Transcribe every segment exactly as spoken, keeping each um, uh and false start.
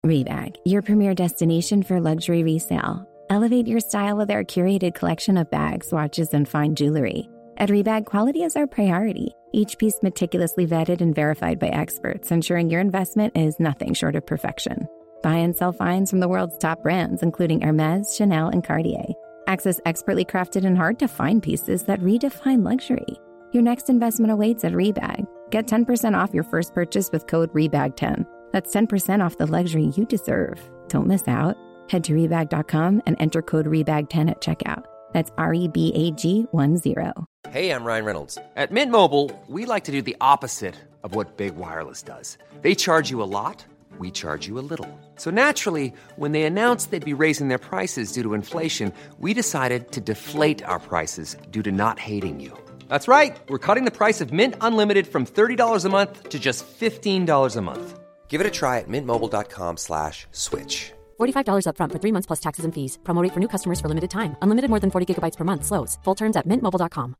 Rebag, your premier destination for luxury resale. Elevate your style with our curated collection of bags, watches, and fine jewelry. At Rebag, quality is our priority. Each piece meticulously vetted and verified by experts, ensuring your investment is nothing short of perfection. Buy and sell finds from the world's top brands, including Hermes, Chanel, and Cartier. Access expertly crafted and hard-to-find pieces that redefine luxury. Your next investment awaits at Rebag. Get ten percent off your first purchase with code rebag ten. That's ten percent off the luxury you deserve. Don't miss out. Head to rebag dot com and enter code rebag ten at checkout. That's R E B A G one zero. Hey, I'm Ryan Reynolds. At Mint Mobile, we like to do the opposite of what Big Wireless does. They charge you a lot, we charge you a little. So naturally, when they announced they'd be raising their prices due to inflation, we decided to deflate our prices due to not hating you. That's right. We're cutting the price of Mint Unlimited from thirty dollars a month to just fifteen dollars a month. Give it a try at mintmobile.com slash switch. forty-five dollars up front for three months plus taxes and fees. Promo rate for new customers for limited time. Unlimited more than forty gigabytes per month. Slows full terms at mint mobile dot com.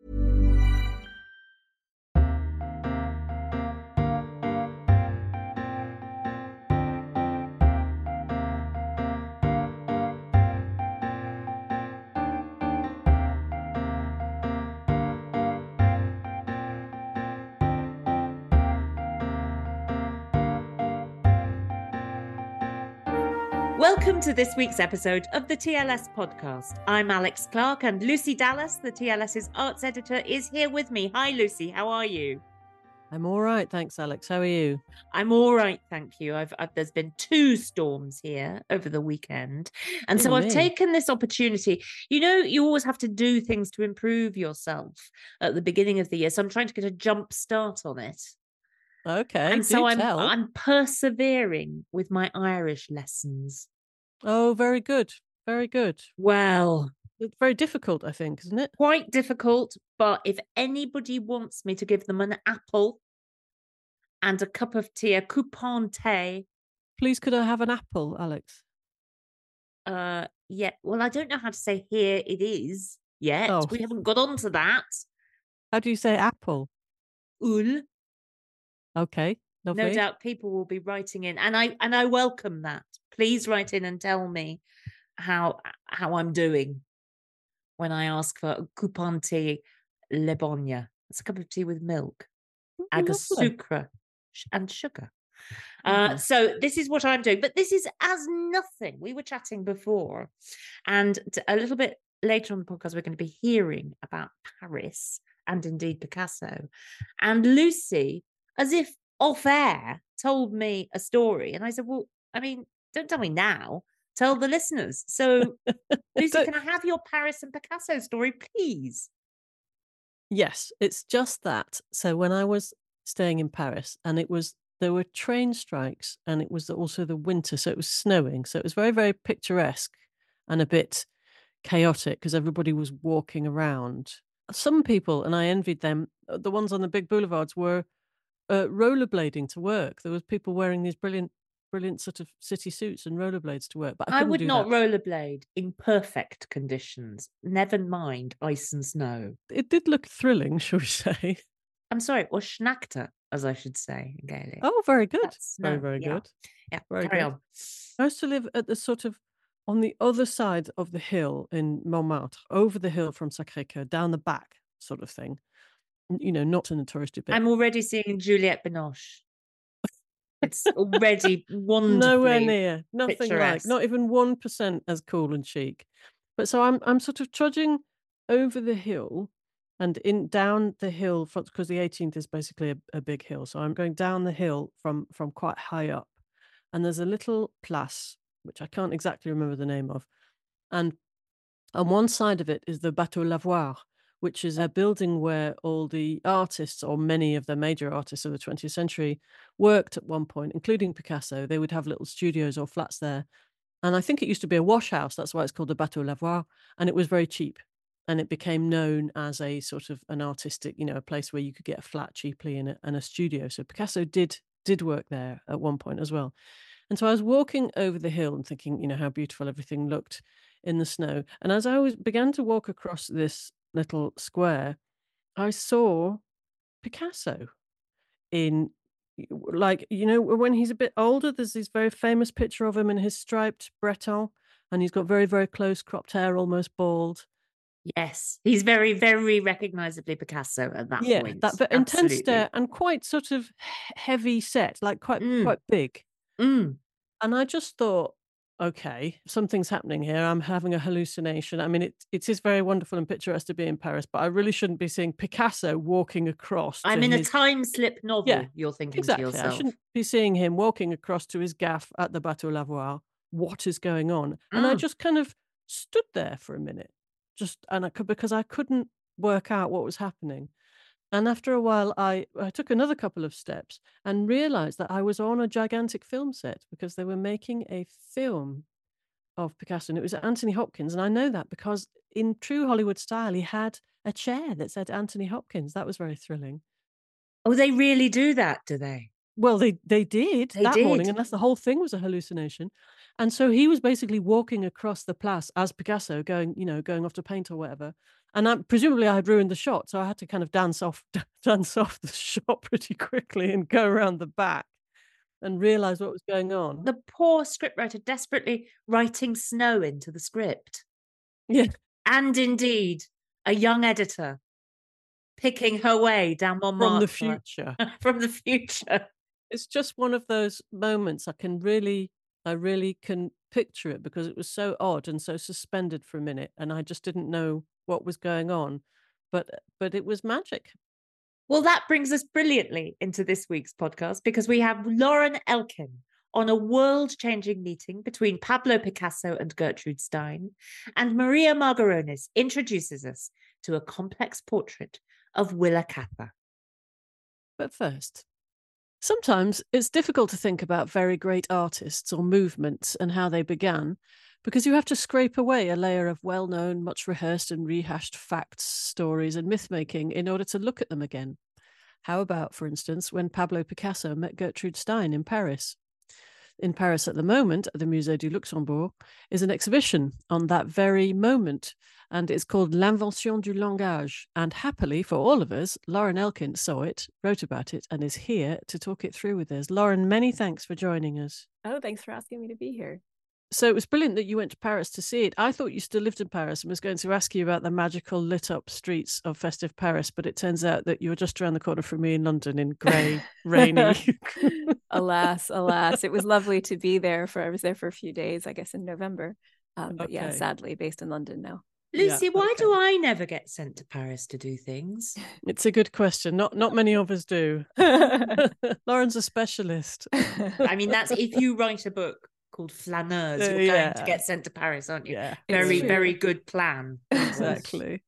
Welcome to this week's episode of the T L S podcast. I'm Alex Clark, and Lucy Dallas, the TLS's arts editor, is here with me. Hi, Lucy. How are you? I'm all right, thanks, Alex. How are you? I'm all right, thank you. I've, I've there's been two storms here over the weekend, and so Oh, I've me. taken this opportunity. You know, you always have to do things to improve yourself at the beginning of the year, so I'm trying to get a jump start on it. Okay, And do so I'm tell. I'm persevering with my Irish lessons. Oh, very good, very good. Well, It's very difficult, I think, isn't it? quite difficult, but if anybody wants me to give them an apple and a cup of tea, a coupon tea, Please, could I have an apple, Alex? uh, yeah, well, I don't know how to say here it is yet. Oh. We haven't got on to that. How do you say apple? Ul. Okay, lovely. No doubt people will be writing in, and I and I welcome that. Please write in and tell me how how I'm doing when I ask for a coupon tea le Bonne. It's a cup of tea with milk, Oh, ag a lovely. sucre sh- and sugar. Uh, Mhm. so this is what I'm doing, but this is as nothing. We were chatting before, and t- a little bit later on the podcast, we're going to be hearing about Paris and indeed Picasso. And Lucy, as if off air, told me a story, and I said, "Well, I mean, don't tell me now. Tell the listeners." So, Lucy, Don't- can I have your Paris and Picasso story, please? Yes, it's just that. So when I was staying in Paris, and it was there were train strikes, and it was also the winter, so it was snowing. So it was very, very picturesque and a bit chaotic because everybody was walking around. Some people, and I envied them, uh, the ones on the big boulevards were uh, rollerblading to work. There was people wearing these brilliant, brilliant sort of city suits and rollerblades to work. But I, I couldn't would do not that. rollerblade in perfect conditions. Never mind ice and snow. It did look thrilling, shall we say? I'm sorry, or schnackter, as I should say in Gaelic. Oh, very good. That's Very, snow, very yeah. good. Yeah, Very carry good. on. I used to live at the sort of on the other side of the hill in Montmartre, over the hill from Sacré-Cœur, down the back sort of thing. N- You know, not in the touristy bit. I'm already seeing Juliette Binoche. It's already wonderfully Nowhere near, nothing like, picturesque. not even one percent as cool and chic. But so I'm I'm sort of trudging over the hill and in down the hill because the eighteenth is basically a, a big hill. So I'm going down the hill from from quite high up, and there's a little place which I can't exactly remember the name of, and on one side of it is the Bateau Lavoir, which is a building where all the artists, or many of the major artists of the twentieth century, worked at one point, including Picasso. They would have little studios or flats there. And I think it used to be a wash house. That's why it's called the Bateau Lavoir. And it was very cheap. And it became known as a sort of an artistic, you know, a place where you could get a flat cheaply and a, and a studio. So Picasso did did work there at one point as well. And so I was walking over the hill and thinking, you know, how beautiful everything looked in the snow. And as I was began to walk across this little square, I saw Picasso in, like, you know, when he's a bit older, there's this very famous picture of him in his striped Breton, and he's got very, very close cropped hair, almost bald. Yes, he's very, very recognisably Picasso at that Yeah, point. that very intense Absolutely. stare and quite sort of he- heavy set, like quite Mm. quite big. Mm. And I just thought, okay, something's happening here. I'm having a hallucination. I mean, it it is very wonderful and picturesque to be in Paris, but I really shouldn't be seeing Picasso walking across. I'm to in his... a time slip novel, Yeah, you're thinking exactly. to yourself. I shouldn't be seeing him walking across to his gaff at the Bateau Lavoir. What is going on? And I Mm. just kind of stood there for a minute, just and I could because I couldn't work out what was happening. And after a while, I, I took another couple of steps and realized that I was on a gigantic film set because they were making a film of Picasso, and it was Anthony Hopkins. And I know that because in true Hollywood style, he had a chair that said Anthony Hopkins. That was very thrilling. Oh, they really do that, do they? Well, they they did They that did. morning, unless the whole thing was a hallucination. And so he was basically walking across the Place as Picasso, going, you know, going off to paint or whatever. And I, presumably I had ruined the shot, so I had to kind of dance off, dance off the shot pretty quickly and go around the back and realize what was going on. The poor scriptwriter desperately writing snow into the script. Yeah, And indeed, a young editor picking her way down Montmartre. from the future. From the future. It's just one of those moments I can really, I really can picture it because it was so odd and so suspended for a minute, and I just didn't know what was going on, but but it was magic. Well, that brings us brilliantly into this week's podcast because we have Lauren Elkin on a world-changing meeting between Pablo Picasso and Gertrude Stein, and Maria Margaronis introduces us to a complex portrait of Willa Cather. But first, sometimes it's difficult to think about very great artists or movements and how they began, because you have to scrape away a layer of well-known, much rehearsed and rehashed facts, stories and myth-making in order to look at them again. How about, for instance, when Pablo Picasso met Gertrude Stein in Paris? In Paris at the moment, at the Musée du Luxembourg, is an exhibition on that very moment, and it's called L'Invention du Langage. And happily for all of us, Lauren Elkin saw it, wrote about it, and is here to talk it through with us. Lauren, many thanks for joining us. Oh, thanks for asking me to be here. So it was brilliant that you went to Paris to see it. I thought you still lived in Paris and was going to ask you about the magical lit up streets of festive Paris, but it turns out that you were just around the corner from me in London in grey, rainy. alas, alas. It was lovely to be there for, I was there for a few days, I guess in November. Um, but Okay. yeah, sadly based in London now. Lucy, Yeah, why okay. do I never get sent to Paris to do things? It's a good question. Not not many of us do. Lauren's a specialist. I mean, that's if you write a book called Flaneuse, you're Uh, going yeah. to get sent to Paris, aren't you? Yeah, Very, true. very good plan. exactly.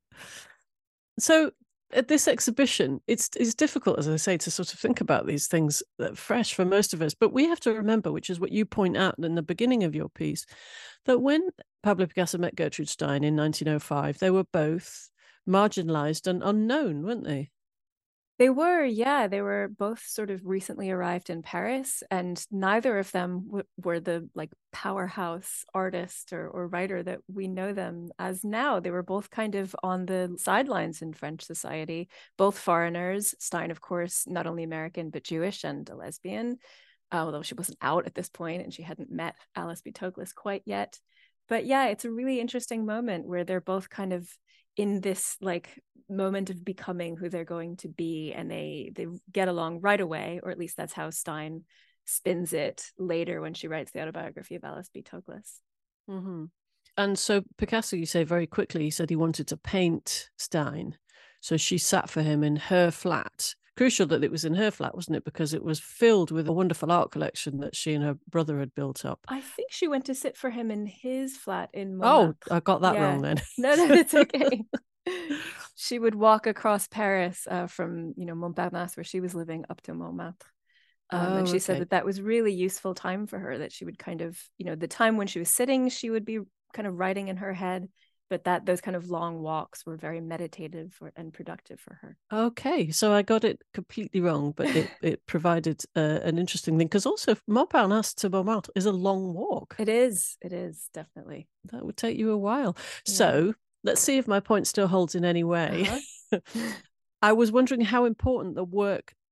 So at this exhibition, it's it's difficult, as I say, to sort of think about these things uh, fresh for most of us. But we have to remember, which is what you point out in the beginning of your piece, that when Pablo Picasso met Gertrude Stein in nineteen oh five, they were both marginalized and unknown, weren't they? They were, yeah, they were both sort of recently arrived in Paris, and neither of them w- were the like powerhouse artist or, or writer that we know them as now. They were both kind of on the sidelines in French society, both foreigners. Stein, of course, not only American, but Jewish and a lesbian, uh, although she wasn't out at this point and she hadn't met Alice B. Toklas quite yet. But yeah, it's a really interesting moment where they're both kind of in this like moment of becoming who they're going to be, and they they get along right away, or at least that's how Stein spins it later when she writes the autobiography of Alice B. Toklas. Mm-hmm. And so Picasso, you say very quickly, he said he wanted to paint Stein. So she sat for him in her flat. Crucial that it was in her flat, wasn't it? Because it was filled with a wonderful art collection that she and her brother had built up. I think she went to sit for him in his flat in Oh, Montmartre. I got that Yeah. wrong then. No, no, it's okay. She would walk across Paris uh, from, you know, Montparnasse, where she was living, up to Montmartre. Um, Oh, and she said okay. that that was really useful time for her, that she would kind of, you know, the time when she was sitting, she would be kind of writing in her head, but that those kind of long walks were very meditative or, and productive for her. Okay, so I got it completely wrong, but it, it provided uh, an interesting thing, because also Montparnasse to Montmartre is a long walk. It is, it is, definitely. That would take you a while. Yeah. So let's see if my point still holds in any way. Uh-huh. I was wondering how important the work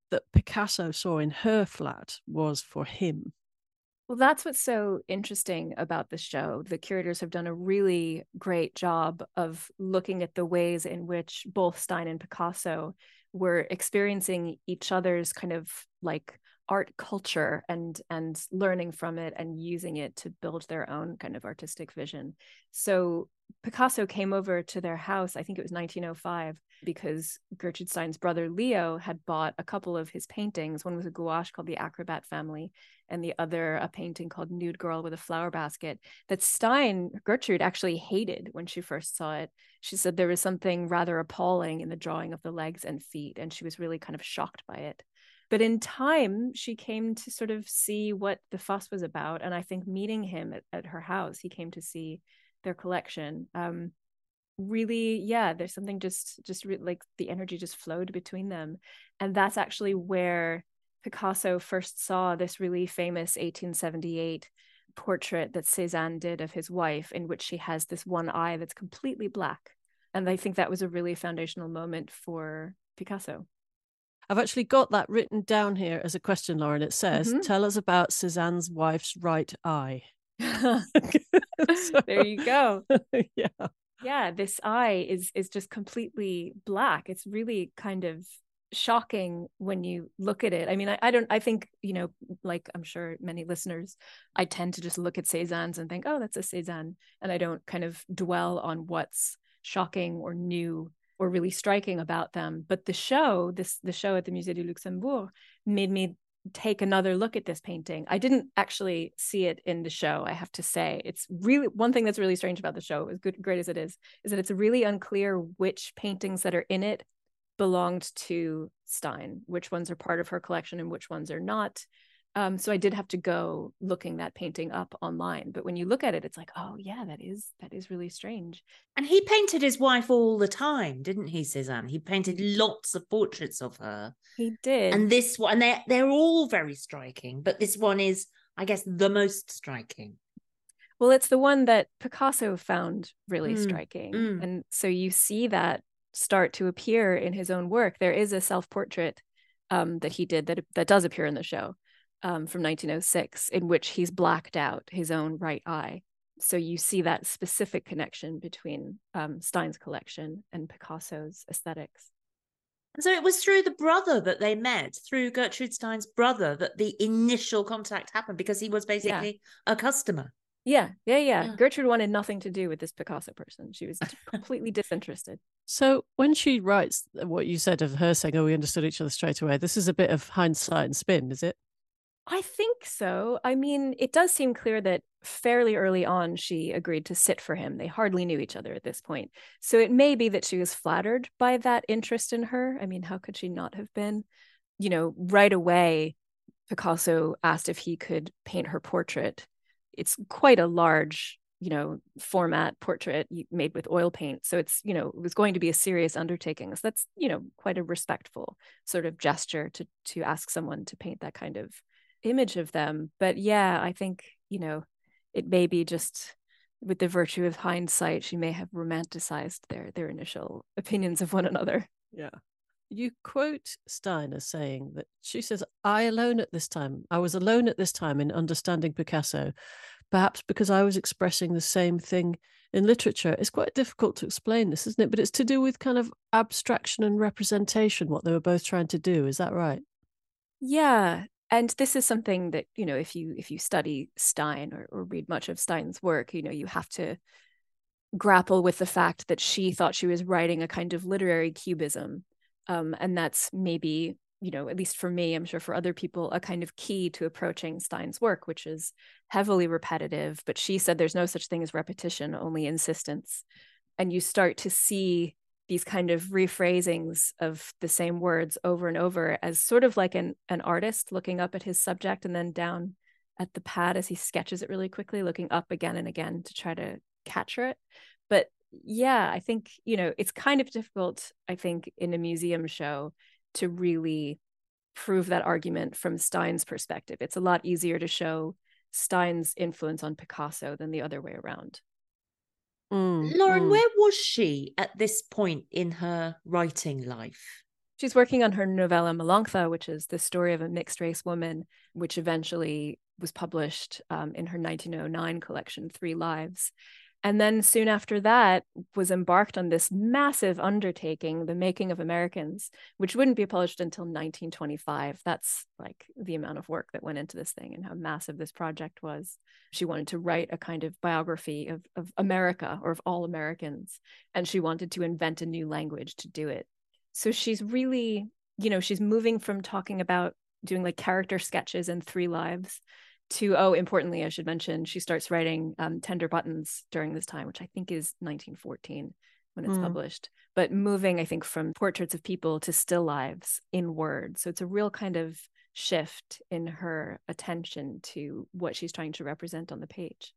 that Picasso saw in her flat was for him. Well, that's what's so interesting about the show. The curators have done a really great job of looking at the ways in which both Stein and Picasso were experiencing each other's kind of like art culture and and learning from it and using it to build their own kind of artistic vision. So Picasso came over to their house, I think it was nineteen oh five, because Gertrude Stein's brother Leo had bought a couple of his paintings. One was a gouache called The Acrobat Family, and the other a painting called Nude Girl with a Flower Basket that Stein, Gertrude, actually hated when she first saw it. She said there was something rather appalling in the drawing of the legs and feet, and she was really kind of shocked by it. But in time, she came to sort of see what the fuss was about. And I think meeting him at, at her house, he came to see their collection. Um, really, yeah, there's something just, just re- like the energy just flowed between them. And that's actually where Picasso first saw this really famous eighteen seventy-eight portrait that Cézanne did of his wife, in which she has this one eye that's completely black. And I think that was a really foundational moment for Picasso. I've actually got that written down here as a question, Lauren. It says, mm-hmm. Tell us about Cézanne's wife's right eye. So, there you go. Yeah. Yeah, this eye is is just completely black. It's really kind of shocking when you look at it. I mean, I, I don't, I think, you know, like I'm sure many listeners, I tend to just look at Cézanne's and think, oh, that's a Cézanne. And I don't kind of dwell on what's shocking or new or really striking about them. But the show, this the show at the Musée du Luxembourg made me take another look at this painting. I didn't actually see it in the show, I have to say. It's really, one thing that's really strange about the show, as good, great as it is, is that it's really unclear which paintings that are in it belonged to Stein, which ones are part of her collection and which ones are not. Um, so I did have to go looking that painting up online. But when you look at it, it's like, oh yeah, that is that is really strange. And he painted his wife all the time, didn't he, Cézanne? He painted lots of portraits of her. He did. And this one, and they're, they're all very striking, but this one is, I guess, the most striking. Well, it's the one that Picasso found really Mm, striking. mm. And so you see that start to appear in his own work. There is a self-portrait um, that he did that that does appear in the show. Um, from nineteen oh six, in which he's blacked out his own right eye. So you see that specific connection between um, Stein's collection and Picasso's aesthetics. And so it was through the brother that they met, through Gertrude Stein's brother, that the initial contact happened, because he was basically yeah. a customer. Yeah, yeah, yeah, yeah. Gertrude wanted nothing to do with this Picasso person. She was completely disinterested. So when she writes what you said of her saying, oh, we understood each other straight away, this is a bit of hindsight and spin, is it? I think so. I mean, it does seem clear that fairly early on she agreed to sit for him. They hardly knew each other at this point. So it may be that she was flattered by that interest in her. I mean, how could she not have been? You know, right away, Picasso asked if he could paint her portrait. It's quite a large, you know, format portrait made with oil paint. So it's, you know, it was going to be a serious undertaking. So that's, you know, quite a respectful sort of gesture to to ask someone to paint that kind of image of them. But yeah, I think, you know, it may be just with the virtue of hindsight, she may have romanticized their their initial opinions of one another. Yeah. You quote Stein as saying that she says, I alone at this time, I was alone at this time in understanding Picasso, perhaps because I was expressing the same thing in literature. It's quite difficult to explain this, isn't it? But it's to do with kind of abstraction and representation, what they were both trying to do. Is that right? Yeah. And this is something that, you know, if you if you study Stein or, or read much of Stein's work, you know, you have to grapple with the fact that she thought she was writing a kind of literary cubism. Um, and that's maybe, you know, at least for me, I'm sure for other people, a kind of key to approaching Stein's work, which is heavily repetitive. But she said there's no such thing as repetition, only insistence. And you start to see these kind of rephrasings of the same words over and over as sort of like an, an artist looking up at his subject and then down at the pad as he sketches it really quickly, looking up again and again to try to capture it. But yeah, I think, you know, it's kind of difficult, I think, in a museum show to really prove that argument from Stein's perspective. It's a lot easier to show Stein's influence on Picasso than the other way around. Mm, Lauren, mm. where was she at this point in her writing life? She's working on her novella Melanctha, which is the story of a mixed race woman, which eventually was published um, in her nineteen oh nine collection, Three Lives. And then soon after that was embarked on this massive undertaking, The Making of Americans, which wouldn't be published until nineteen twenty-five. That's like the amount of work that went into this thing and how massive this project was. She wanted to write a kind of biography of, of America, or of all Americans. And she wanted to invent a new language to do it. So she's really, you know, she's moving from talking about doing like character sketches in Three Lives to, oh, importantly, I should mention, she starts writing um, Tender Buttons during this time, which I think is nineteen fourteen when it's mm. published. But moving, I think, from portraits of people to still lives in words. So it's a real kind of shift in her attention to what she's trying to represent on the page.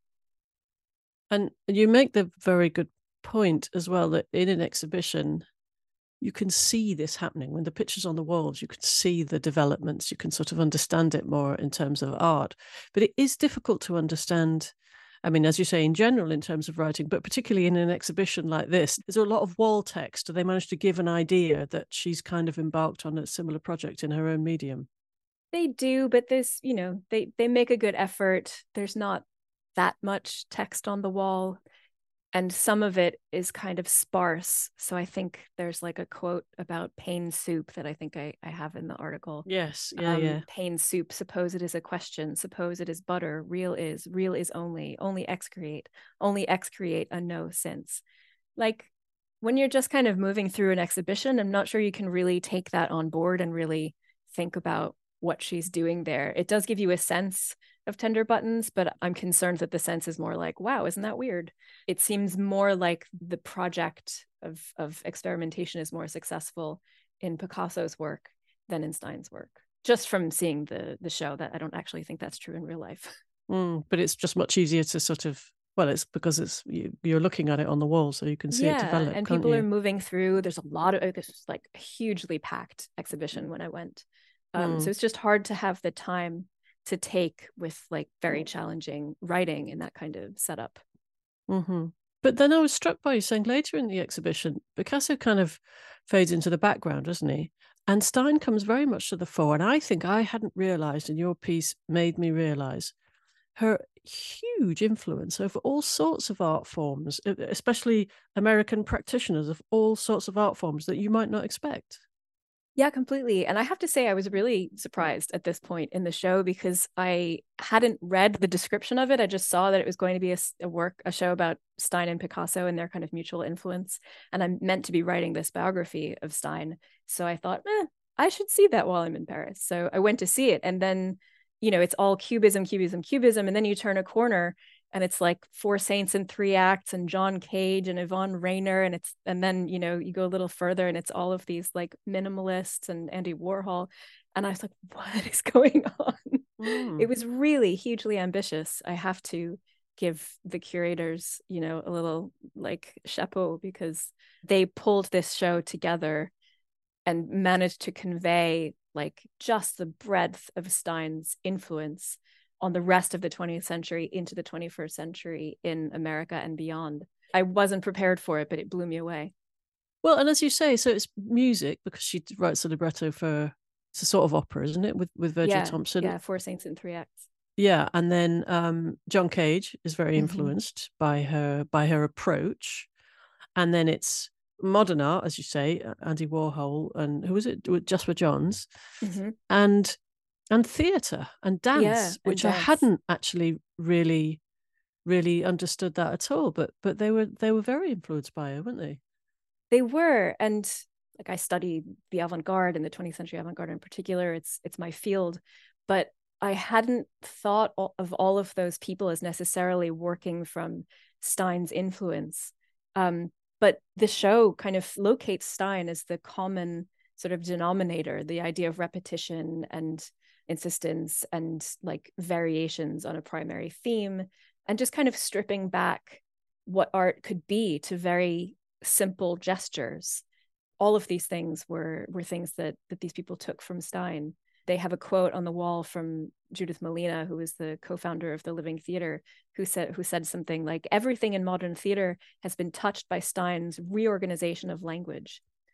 And you make the very good point as well that in an exhibition, you can see this happening. When the picture's on the walls, you can see the developments, you can sort of understand it more in terms of art. But it is difficult to understand, I mean, as you say, in general, in terms of writing, but particularly in an exhibition like this, there's a lot of wall text. Do they manage to give an idea that she's kind of embarked on a similar project in her own medium? They do, but there's, you know, they, they make a good effort. There's not that much text on the wall. And some of it is kind of sparse. So I think there's like a quote about pain soup that I think I, I have in the article. Yes, yeah, um, yeah. Pain soup, suppose it is a question, suppose it is butter, real is, real is only, only excreate, only excreate a no since. Like when you're just kind of moving through an exhibition, I'm not sure you can really take that on board and really think about what she's doing there. It does give you a sense of Tender Buttons, but I'm concerned that the sense is more like, wow, isn't that weird? It seems more like the project of, of experimentation is more successful in Picasso's work than in Stein's work, just from seeing the the show. That I don't actually think that's true in real life. Mm, but it's just much easier to sort of, well, it's because it's you, you're looking at it on the wall, so you can see yeah, it develop. And can't people you? are moving through. There's a lot of, this was like a hugely packed exhibition when I went. Um, Mm. So it's just hard to have the time to take with like very challenging writing in that kind of setup. Mm-hmm. But then I was struck by you saying later in the exhibition, Picasso kind of fades into the background, doesn't he? And Stein comes very much to the fore. And I think I hadn't realized, and your piece made me realize, her huge influence over all sorts of art forms, especially American practitioners of all sorts of art forms that you might not expect. Yeah, completely. And I have to say, I was really surprised at this point in the show because I hadn't read the description of it. I just saw that it was going to be a, a work, a show about Stein and Picasso and their kind of mutual influence. And I'm meant to be writing this biography of Stein. So I thought, eh, I should see that while I'm in Paris. So I went to see it. And then, you know, it's all cubism, cubism, cubism. And then you turn a corner and it's like Four Saints in Three Acts and John Cage and Yvonne Rainer. And it's, and then, you know, you go a little further and it's all of these like minimalists and Andy Warhol. And I was like, what is going on? Mm. It was really hugely ambitious. I have to give the curators, you know, a little like chapeau because they pulled this show together and managed to convey like just the breadth of Stein's influence on the rest of the twentieth century into the twenty-first century in America and beyond. I wasn't prepared for it, but it blew me away. Well, and as you say, so it's music because she writes the libretto for, it's a sort of opera, isn't it, with, with Virgil yeah, Thompson? Yeah, Four Saints in Three Acts. Yeah, and then um, John Cage is very influenced mm-hmm. by her by her approach. And then it's modern art, as you say, Andy Warhol and who was it? Joshua Johns. Mm-hmm. And and theatre and dance, yeah, and which dance. I hadn't actually really, really understood that at all. But but they were they were very influenced by her, weren't they? They were, and like I studied the avant-garde and the twentieth century avant-garde in particular. It's it's my field, but I hadn't thought of all of those people as necessarily working from Stein's influence. Um, but the show kind of locates Stein as the common sort of denominator, the idea of repetition and insistence and like variations on a primary theme, and just kind of stripping back what art could be to very simple gestures. All of these things were were things that that these people took from Stein. They have a quote on the wall from Judith Malina, who is the co-founder of the Living Theatre, who said who said something like, everything in modern theatre has been touched by Stein's reorganization of language.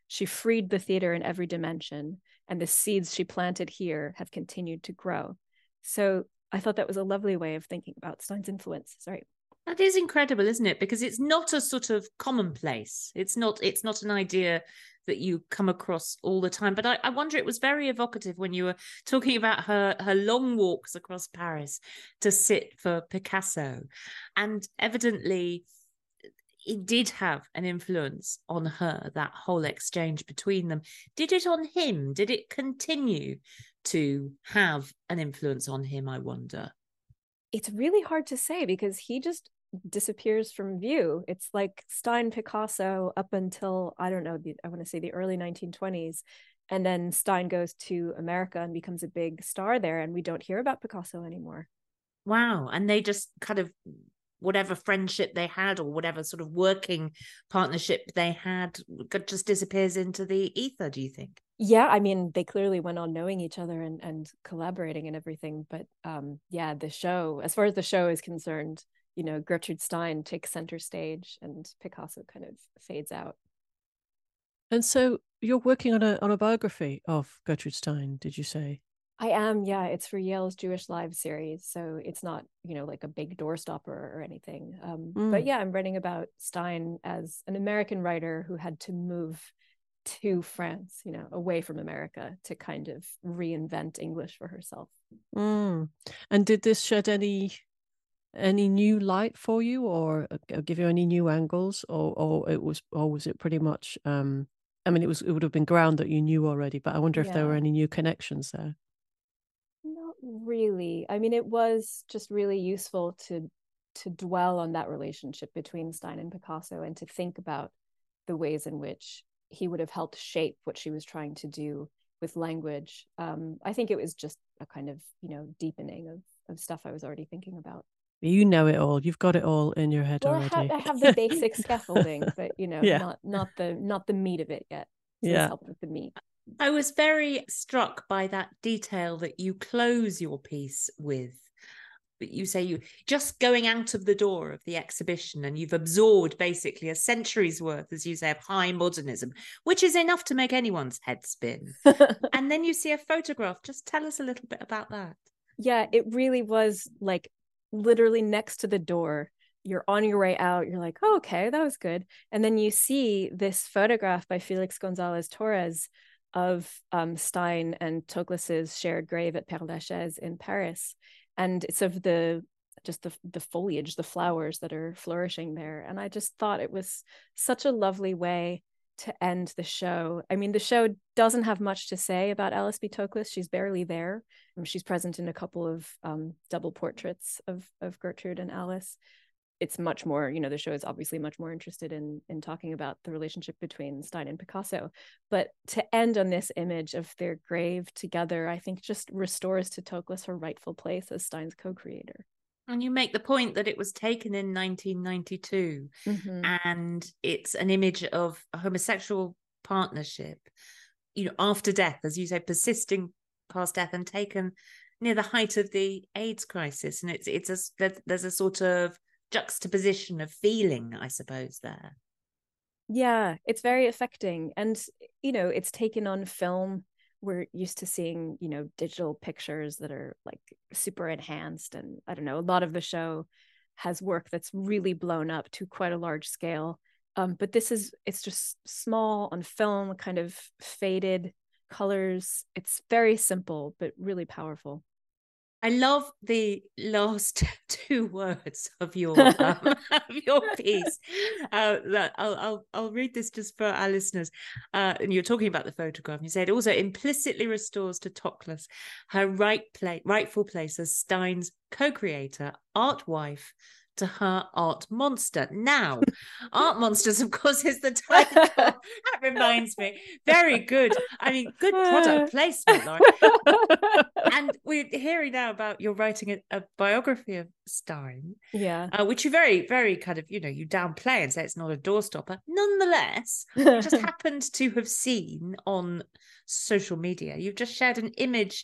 She freed the theater in every dimension, and the seeds she planted here have continued to grow. So I thought that was a lovely way of thinking about Stein's influence. Sorry. That is incredible, isn't it? Because it's not a sort of commonplace. It's not, it's not an idea that you come across all the time. But I, I wonder, it was very evocative when you were talking about her, her long walks across Paris to sit for Picasso. And evidently, it did have an influence on her, that whole exchange between them. Did it on him? Did it continue to have an influence on him, I wonder? It's really hard to say because he just disappears from view. It's like Stein, Picasso up until, I don't know, the, I want to say the early nineteen twenties. And then Stein goes to America and becomes a big star there, and we don't hear about Picasso anymore. Wow. And they just kind of, whatever friendship they had or whatever sort of working partnership they had just disappears into the ether, do you think? Yeah, I mean, they clearly went on knowing each other and, and collaborating and everything. But um, yeah, the show, as far as the show is concerned, you know, Gertrude Stein takes center stage and Picasso kind of fades out. And so you're working on a on a biography of Gertrude Stein, did you say? I am, yeah. It's for Yale's Jewish Lives series. So it's not, you know, like a big doorstopper or anything. Um, mm. But yeah, I'm writing about Stein as an American writer who had to move to France, you know, away from America to kind of reinvent English for herself. Mm. And did this shed any any new light for you, or give you any new angles, or or it was or was it pretty much? Um, I mean, it was it would have been ground that you knew already, but I wonder if yeah. there were any new connections there. Not really. I mean, it was just really useful to to dwell on that relationship between Stein and Picasso and to think about the ways in which he would have helped shape what she was trying to do with language. Um, I think it was just a kind of, you know, deepening of, of stuff I was already thinking about. You know it all. You've got it all in your head well, already. I have, I have the basic scaffolding, but you know, yeah. not not the not the meat of it yet. So yeah. help with the meat. I was very struck by that detail that you close your piece with. But you say you just going out of the door of the exhibition and you've absorbed basically a century's worth, as you say, of high modernism, which is enough to make anyone's head spin. And then you see a photograph. Just tell us a little bit about that. Yeah, it really was like literally next to the door. You're on your way out. You're like, oh, okay, that was good. And then you see this photograph by Felix Gonzalez Torres of um, Stein and Toklas's shared grave at Père Lachaise in Paris. And it's of the just the the foliage, the flowers that are flourishing there. And I just thought it was such a lovely way to end the show. I mean, the show doesn't have much to say about Alice B. Toklas. She's barely there. She's present in a couple of um, double portraits of of Gertrude and Alice. It's much more, you know, the show is obviously much more interested in in talking about the relationship between Stein and Picasso. But to end on this image of their grave together, I think just restores to Toklas her rightful place as Stein's co-creator. And you make the point that it was taken in nineteen ninety-two, mm-hmm. and it's an image of a homosexual partnership, you know, after death, as you say, persisting past death, and taken near the height of the AIDS crisis. And it's it's a there's a sort of juxtaposition of feeling, I suppose, there. Yeah, it's very affecting. And, you know, it's taken on film. We're used to seeing, you know, digital pictures that are like super enhanced. And I don't know, a lot of the show has work that's really blown up to quite a large scale. Um, but this is, it's just small on film, kind of faded colors. It's very simple, but really powerful. I love the last two words of your um, of your piece. Uh, I'll, I'll I'll read this just for our listeners. Uh, and you're talking about the photograph. You said it also implicitly restores to Toklas her right play, rightful place as Stein's co-creator, art wife to her art monster. Now, Art Monsters, of course, is the title. That reminds me. Very good. I mean, good product placement, Lauren. And we're hearing now about you're writing a, a biography of Stein. Yeah. Uh, which you very, very kind of, you know, you downplay and say it's not a doorstopper. Nonetheless, I just happened to have seen on social media, you've just shared an image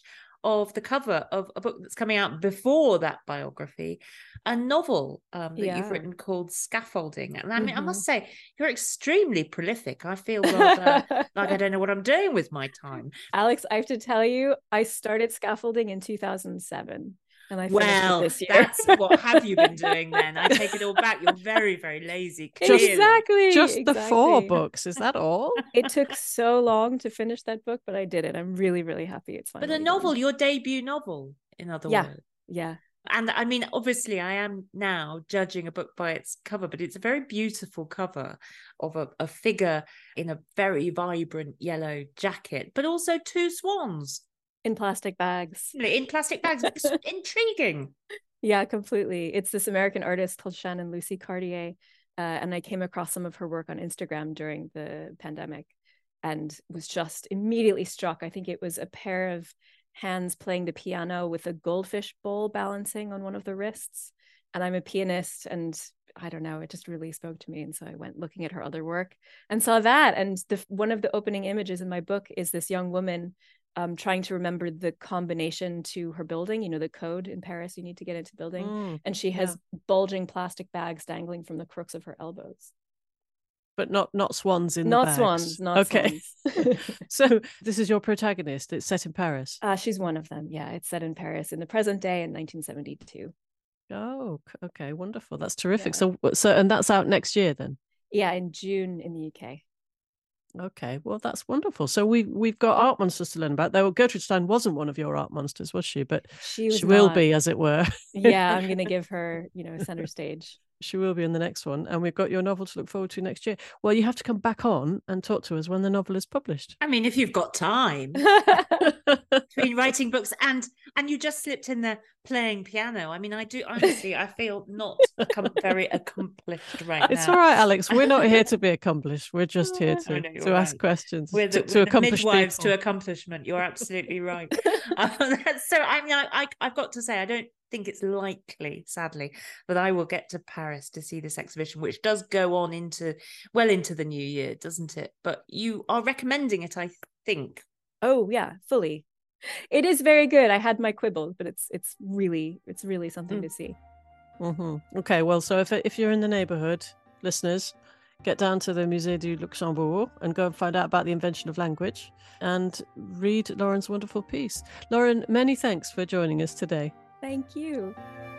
of the cover of a book that's coming out before that biography, a novel um, that Yeah. you've written called Scaffolding. And I mean, I Mhm. must say, you're extremely prolific. I feel rather like I don't know what I'm doing with my time. Alex, I have to tell you, I started scaffolding in two thousand seven. And I finished Well, it this year. that's what have you been doing then? I take it all back. You're very, very lazy. Clearly. Exactly. Just the four exactly. books, is that all? It took so long to finish that book, but I did it. I'm really, really happy it's finally But a done. novel, your debut novel, in other Yeah. words. Yeah. And I mean, obviously, I am now judging a book by its cover, but it's a very beautiful cover of a, a figure in a very vibrant yellow jacket, but also two swans In plastic bags. in plastic bags. It's intriguing. Yeah, completely. It's this American artist called Shannon Lucy Cartier. Uh, and I came across some of her work on Instagram during the pandemic and was just immediately struck. I think it was a pair of hands playing the piano with a goldfish bowl balancing on one of the wrists. And I'm a pianist, and I don't know, it just really spoke to me. And so I went looking at her other work and saw that. And the one of the opening images in my book is this young woman um, trying to remember the combination to her building, you know, the code in Paris you need to get into building. Mm, and she has yeah. bulging plastic bags dangling from the crooks of her elbows. But not not swans in Not the bags. swans, not okay. swans. So this is your protagonist. It's set in Paris. Uh, she's one of them. Yeah, it's set in Paris in the present day in nineteen seventy-two. Oh, c- okay, wonderful. That's terrific. Yeah. So so and that's out next year then. Yeah, in June in the U K. Okay, well that's wonderful. So we we've got art monsters to learn about. Though Gertrude Stein wasn't one of your art monsters, was she? But She was she will not. be, as it were. Yeah, I'm gonna give her, you know, center stage. She will be in the next one, and we've got your novel to look forward to next year. Well, you have to come back on and talk to us when the novel is published. I mean, if you've got time between writing books and and you just slipped in there playing piano. I mean, I do honestly, I feel not com- very accomplished right It's now. all right, Alex. We're not here to be accomplished. We're just here to, I know, you're to ask right. questions, We're the, to, to we're the accomplish midwives people. to accomplishment. You're absolutely right. um, so I mean, I, I I've got to say, I don't think it's likely, sadly, that I will get to Paris to see this exhibition, which does go on into well into the new year, doesn't it? But you are recommending it, I think. Oh yeah, fully. It is very good. I had my quibble, but it's it's really it's really something Mm. to see. Mm-hmm. Okay, well, so if if you're in the neighbourhood, listeners, get down to the Musée du Luxembourg and go and find out about the invention of language and read Lauren's wonderful piece. Lauren, many thanks for joining us today. Thank you.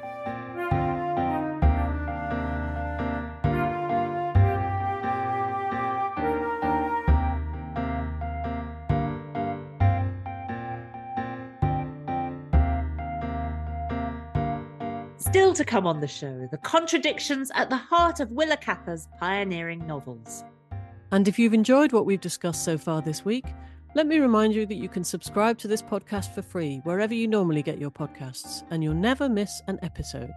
Still to come on the show, the contradictions at the heart of Willa Cather's pioneering novels. And if you've enjoyed what we've discussed so far this week, let me remind you that you can subscribe to this podcast for free wherever you normally get your podcasts, and you'll never miss an episode.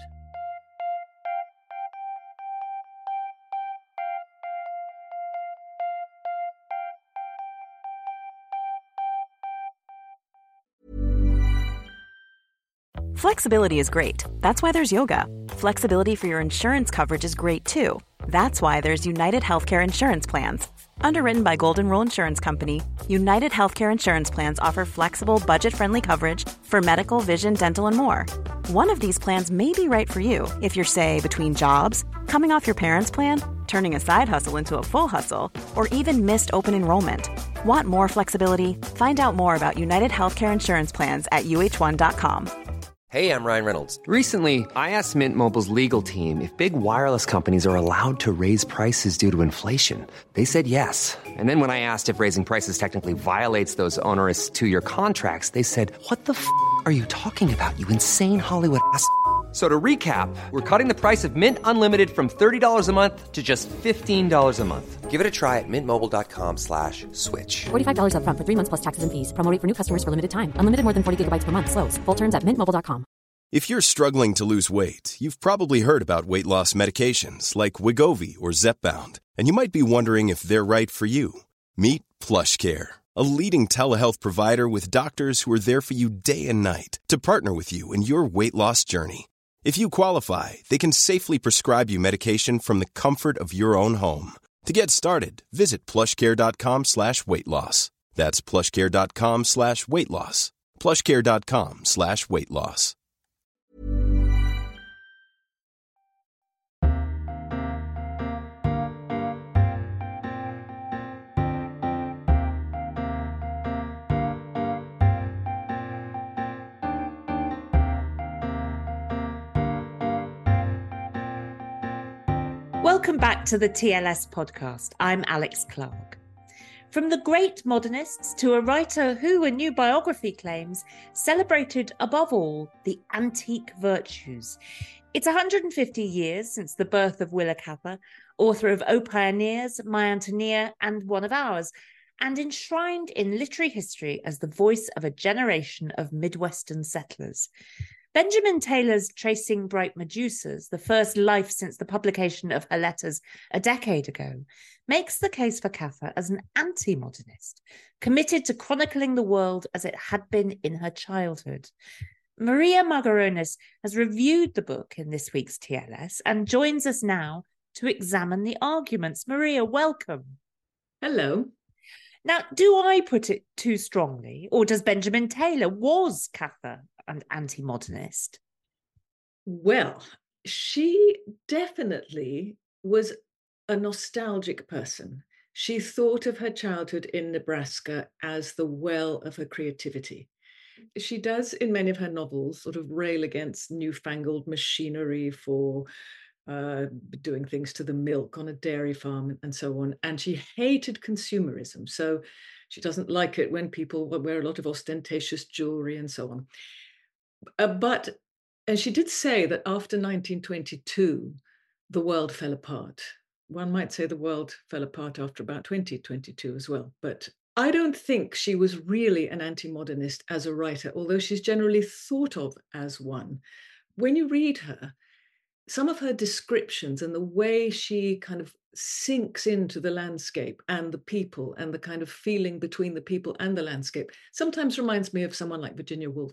Flexibility is great. That's why there's yoga. Flexibility for your insurance coverage is great too. That's why there's United Healthcare Insurance Plans. Underwritten by Golden Rule Insurance Company, United Healthcare Insurance Plans offer flexible, budget-friendly coverage for medical, vision, dental, and more. One of these plans may be right for you if you're, say, between jobs, coming off your parents' plan, turning a side hustle into a full hustle, or even missed open enrollment. Want more flexibility? Find out more about United Healthcare Insurance Plans at U H one dot com. Hey, I'm Ryan Reynolds. Recently, I asked Mint Mobile's legal team if big wireless companies are allowed to raise prices due to inflation. They said yes. And then when I asked if raising prices technically violates those onerous two-year contracts, they said, "What the f*** are you talking about, you insane Hollywood ass f- So to recap, we're cutting the price of Mint Unlimited from thirty dollars a month to just fifteen dollars a month. Give it a try at mintmobile.com slash switch. forty-five dollars up front for three months plus taxes and fees. Promo rate for new customers for limited time. Unlimited more than forty gigabytes per month. Slows full terms at mint mobile dot com. If you're struggling to lose weight, you've probably heard about weight loss medications like Wegovy or Zepbound, and you might be wondering if they're right for you. Meet PlushCare, a leading telehealth provider with doctors who are there for you day and night to partner with you in your weight loss journey. If you qualify, they can safely prescribe you medication from the comfort of your own home. To get started, visit plushcare.com slash weight loss. That's plushcare.com slash weight loss. plushcare.com slash weight loss. Welcome back to the T L S podcast. I'm Alex Clark. From the great modernists to a writer who, a new biography claims, celebrated above all the antique virtues. It's one hundred fifty years since the birth of Willa Cather, author of O Pioneers, My Antonia, and One of Ours, and enshrined in literary history as the voice of a generation of Midwestern settlers. Benjamin Taylor's Tracing Bright Medusas, the first life since the publication of her letters a decade ago, makes the case for Cather as an anti-modernist, committed to chronicling the world as it had been in her childhood. Maria Margaronis has reviewed the book in this week's T L S and joins us now to examine the arguments. Maria, welcome. Hello. Now, do I put it too strongly, or does Benjamin Taylor, was Cather an anti-modernist? Well, she definitely was a nostalgic person. She thought of her childhood in Nebraska as the well of her creativity. She does, in many of her novels, sort of rail against newfangled machinery for uh, doing things to the milk on a dairy farm and so on. And she hated consumerism. So she doesn't like it when people wear a lot of ostentatious jewelry and so on. Uh, but, and she did say that after nineteen twenty-two, the world fell apart. One might say the world fell apart after about twenty twenty-two as well. But I don't think she was really an anti-modernist as a writer, although she's generally thought of as one. When you read her, some of her descriptions and the way she kind of sinks into the landscape and the people and the kind of feeling between the people and the landscape sometimes reminds me of someone like Virginia Woolf.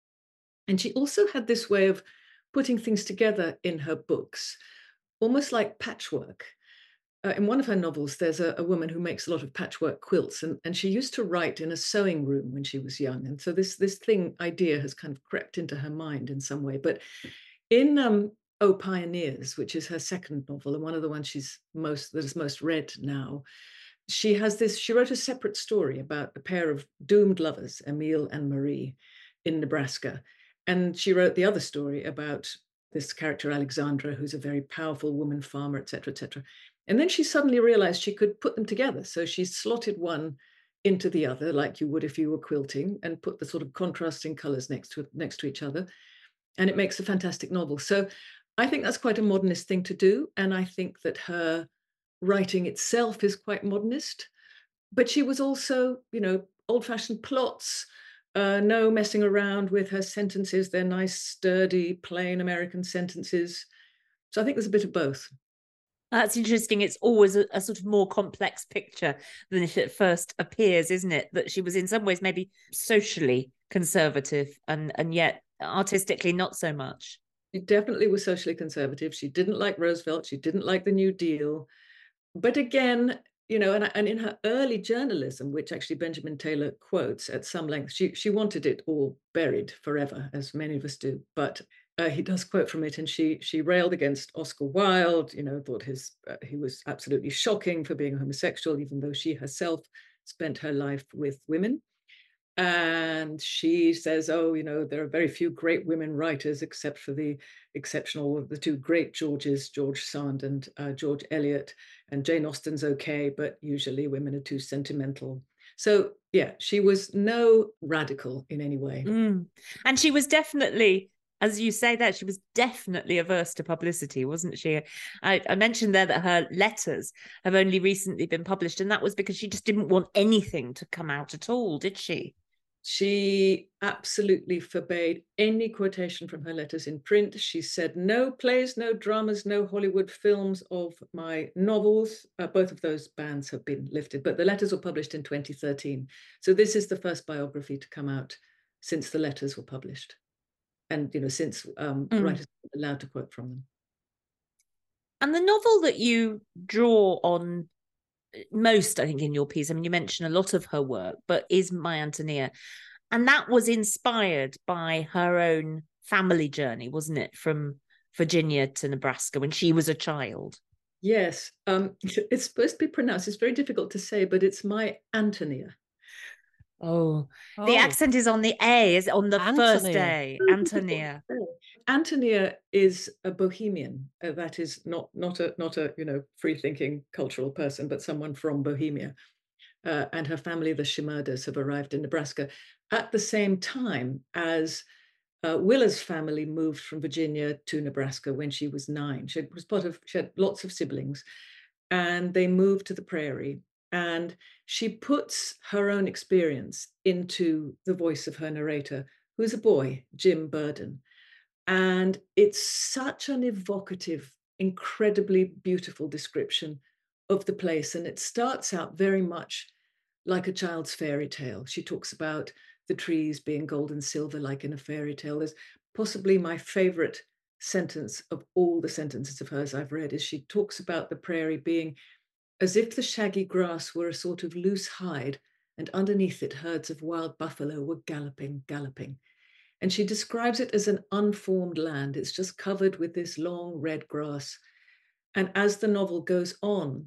And she also had this way of putting things together in her books, almost like patchwork. Uh, in one of her novels, there's a, a woman who makes a lot of patchwork quilts, and, and she used to write in a sewing room when she was young. And so this, this thing idea has kind of crept into her mind in some way. But in um, O Pioneers, which is her second novel, and one of the ones she's most that is most read now, she has this, she wrote a separate story about a pair of doomed lovers, Emile and Marie, in Nebraska. And she wrote the other story about this character, Alexandra, who's a very powerful woman farmer, et cetera, et cetera. And then she suddenly realized she could put them together. So she slotted one into the other, like you would if you were quilting, and put the sort of contrasting colors next to next to each other. And it makes a fantastic novel. So I think that's quite a modernist thing to do. And I think that her writing itself is quite modernist. But she was also, you know, old-fashioned plots, uh, no messing around with her sentences. They're nice, sturdy, plain American sentences. So I think there's a bit of both. That's interesting. It's always a, a sort of more complex picture than it at first appears, isn't it? That she was in some ways maybe socially conservative and, and yet artistically not so much. She definitely was socially conservative. She didn't like Roosevelt. She didn't like the New Deal. But again, you know, and, and in her early journalism, which actually Benjamin Taylor quotes at some length, she, she wanted it all buried forever, as many of us do. But Uh, he does quote from it, and she she railed against Oscar Wilde, you know, thought his uh, he was absolutely shocking for being homosexual, even though she herself spent her life with women. And she says, oh, you know, there are very few great women writers except for the exceptional, the two great Georges, George Sand and uh, George Eliot, and Jane Austen's okay, but usually women are too sentimental. So, yeah, she was no radical in any way. Mm. And she was definitely, as you say that, she was definitely averse to publicity, wasn't she? I, I mentioned there that her letters have only recently been published, and that was because she just didn't want anything to come out at all, did she? She absolutely forbade any quotation from her letters in print. She said, no plays, no dramas, no Hollywood films of my novels. Uh, both of those bans have been lifted, but the letters were published in twenty thirteen. So this is the first biography to come out since the letters were published. And, you know, since um, mm. writers were allowed to quote from them. And the novel that you draw on most, I think, in your piece, I mean, you mention a lot of her work, but is My Antonia. And that was inspired by her own family journey, wasn't it? From Virginia to Nebraska when she was a child. Yes. Um, it's supposed to be pronounced. It's very difficult to say, but it's my Antonia. Oh, the Oh, accent is on the A, is on the first Antonia. A, Antonia. Antonia is a Bohemian. Uh, that is not not a not a you know free-thinking cultural person, but someone from Bohemia. Uh, and her family, the Shimerdas, have arrived in Nebraska at the same time as uh, Willa's family moved from Virginia to Nebraska when she was nine. She was part of. She had lots of siblings, and they moved to the prairie. And she puts her own experience into the voice of her narrator, who's a boy, Jim Burden. And it's such an evocative, incredibly beautiful description of the place. And it starts out very much like a child's fairy tale. She talks about the trees being gold and silver, like in a fairy tale. There's possibly my favorite sentence of all the sentences of hers I've read is she talks about the prairie being as if the shaggy grass were a sort of loose hide, and underneath it herds of wild buffalo were galloping, galloping. And she describes it as an unformed land. It's just covered with this long red grass. And as the novel goes on,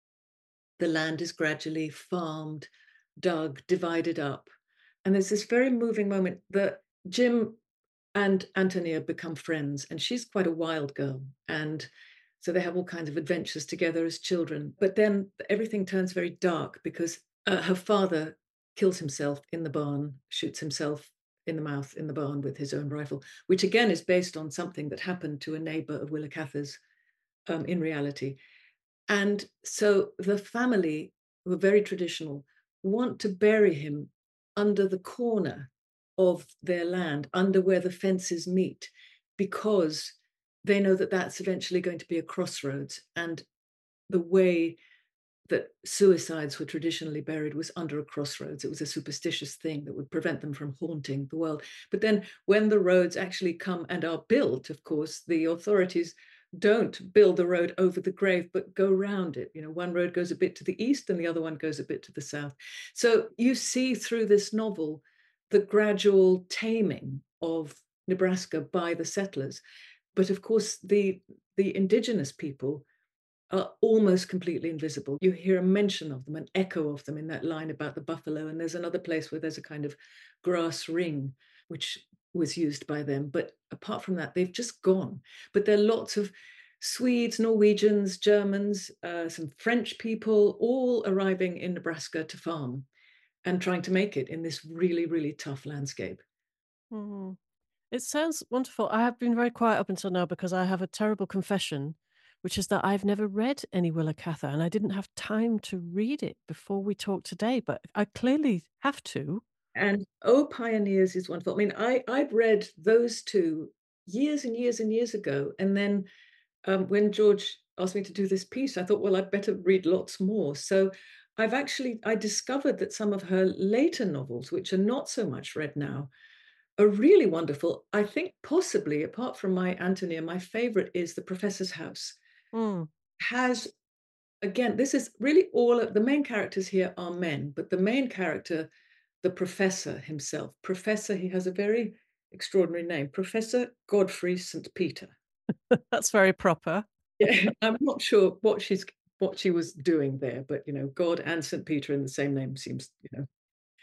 the land is gradually farmed, dug, divided up. And there's this very moving moment that Jim and Antonia become friends, and she's quite a wild girl. And so they have all kinds of adventures together as children. But then everything turns very dark because uh, her father kills himself in the barn, shoots himself in the mouth in the barn with his own rifle, which again is based on something that happened to a neighbor of Willa Cather's um, in reality. And so the family, who are very traditional, want to bury him under the corner of their land, under where the fences meet, because they know that that's eventually going to be a crossroads. And the way that suicides were traditionally buried was under a crossroads. It was a superstitious thing that would prevent them from haunting the world. But then when the roads actually come and are built, of course, the authorities don't build the road over the grave, but go round it. You know, one road goes a bit to the east and the other one goes a bit to the south. So you see through this novel the gradual taming of Nebraska by the settlers. But of course, the, the indigenous people are almost completely invisible. You hear a mention of them, an echo of them in that line about the buffalo. And there's another place where there's a kind of grass ring, which was used by them. But apart from that, they've just gone. But there are lots of Swedes, Norwegians, Germans, uh, some French people, all arriving in Nebraska to farm and trying to make it in this really, really tough landscape. Mm-hmm. It sounds wonderful. I have been very quiet up until now because I have a terrible confession, which is that I've never read any Willa Cather, and I didn't have time to read it before we talked today, but I clearly have to. And Oh Pioneers is wonderful. I mean, I, I'd read those two years and years and years ago. And then um, when George asked me to do this piece, I thought, well, I'd better read lots more. So I've actually, I discovered that some of her later novels, which are not so much read now, are really wonderful. I think possibly, apart from my Antonia, my favorite is The Professor's House. Mm. Has, again, this is really all of the main characters here are men, but the main character, the professor himself, Professor, he has a very extraordinary name, Professor Godfrey Saint Peter. That's very proper. Yeah, I'm not sure what she's what she was doing there, but you know, God and Saint Peter in the same name seems, you know.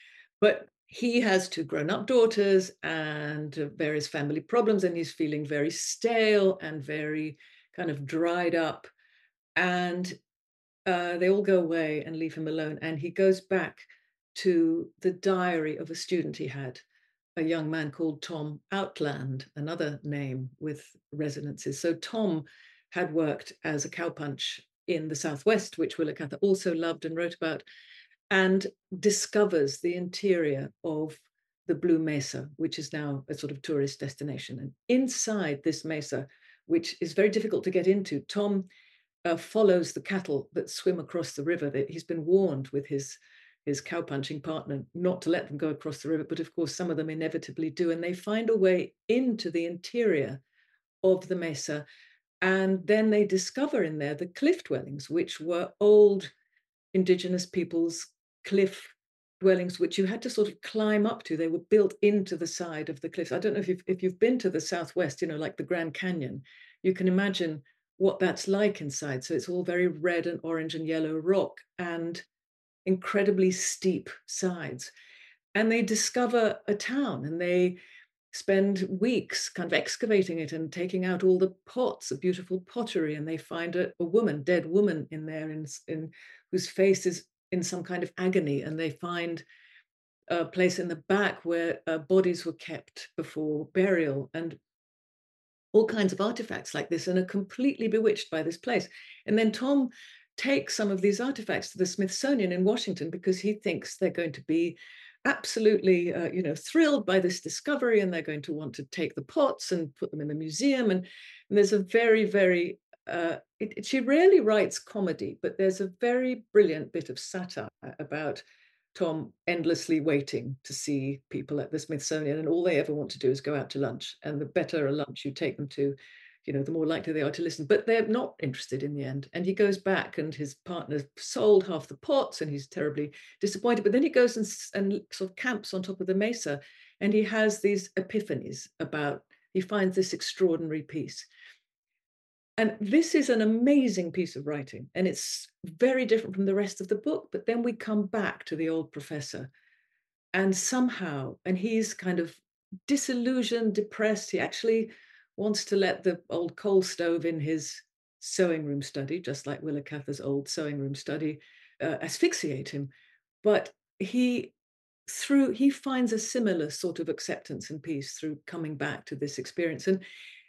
But he has two grown-up daughters and various family problems, and he's feeling very stale and very kind of dried up. And uh, they all go away and leave him alone. And he goes back to the diary of a student he had, a young man called Tom Outland, another name with resonances. So Tom had worked as a cowpunch in the Southwest, which Willa Cather also loved and wrote about, and discovers the interior of the Blue Mesa, which is now a sort of tourist destination. And inside this mesa, which is very difficult to get into, Tom uh, follows the cattle that swim across the river. He's been warned with his, his cowpunching partner not to let them go across the river, but of course some of them inevitably do. And they find a way into the interior of the mesa. And then they discover in there the cliff dwellings, which were old indigenous people's cliff dwellings which you had to sort of climb up to. They were built into the side of the cliffs. I don't know if you've, if you've been to the Southwest, you know, like the Grand Canyon, you can imagine what that's like inside. So it's all very red and orange and yellow rock and incredibly steep sides. And they discover a town and they spend weeks kind of excavating it and taking out all the pots of beautiful pottery. And they find a, a woman, dead woman in there, in, in whose face is in some kind of agony. And they find a place in the back where uh, bodies were kept before burial, and all kinds of artifacts like this, and are completely bewitched by this place. And then Tom takes some of these artifacts to the Smithsonian in Washington because he thinks they're going to be absolutely, uh, you know, thrilled by this discovery, and they're going to want to take the pots and put them in the museum. And, and there's a very, very, uh, it, it, she rarely writes comedy, but there's a very brilliant bit of satire about Tom endlessly waiting to see people at the Smithsonian, and all they ever want to do is go out to lunch. And the better a lunch you take them to, you know, the more likely they are to listen. But they're not interested in the end. And he goes back, and his partner sold half the pots, and he's terribly disappointed. But then he goes and, and sort of camps on top of the mesa, and he has these epiphanies about, he finds this extraordinary piece. And this is an amazing piece of writing, and it's very different from the rest of the book. But then we come back to the old professor, and somehow, and he's kind of disillusioned, depressed. He actually wants to let the old coal stove in his sewing room study, just like Willa Cather's old sewing room study, uh, asphyxiate him. But he, through, he finds a similar sort of acceptance and peace through coming back to this experience. And